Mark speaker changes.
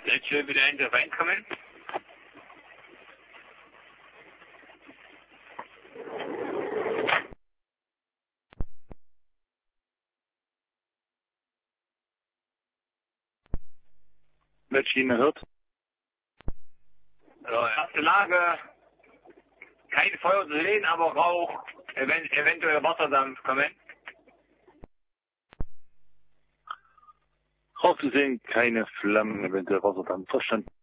Speaker 1: Jetzt schön wieder in der reinkommen.
Speaker 2: Maschine hört.
Speaker 1: Erste Lage, kein Feuer zu sehen, aber Rauch, eventuell Wasserdampf kommen.
Speaker 2: Rauch zu sehen, keine Flammen, eventuell Wasserdampf. Verstanden.